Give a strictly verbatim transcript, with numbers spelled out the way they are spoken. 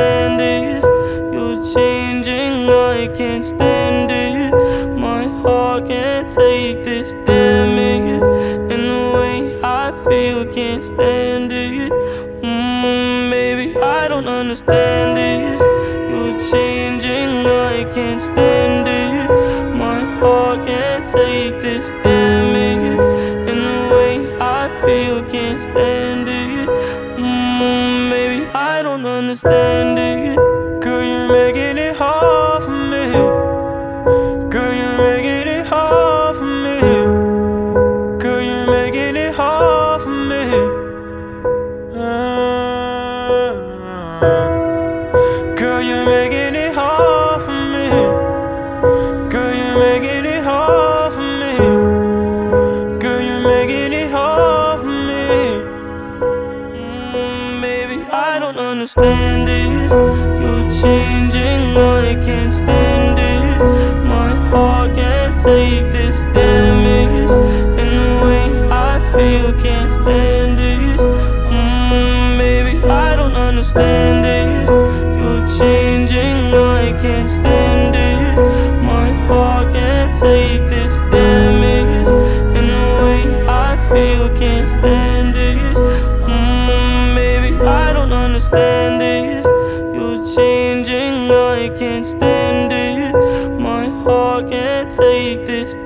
understand this. You're changing, I can't stand it. My heart can't take this damage, and the way I feel, can't stand it. Mm, baby, I don't understand this. You're changing, I can't stand it. My heart can't take this damage, and the way I feel, can't stand it. Mm, baby, I don't understand it. Girl, you're making it hard for me. Girl, you're making it hard for me. Girl, you're making it hard for me. Uh, girl, you're making it hard for me. Girl, you're making it hard for me. Girl, you're making it hard for me. Mm, baby, I don't understand this. You're changing, I can't stand it. My heart can't take this damage, and the way I feel, can't stand it. Mm, baby, I don't understand this. You're changing, I can't stand it. My heart can't take this damage, and the way I feel, can't stand it. Mm, baby, I don't understand this. You're changing, I can't stand it. My heart can't take this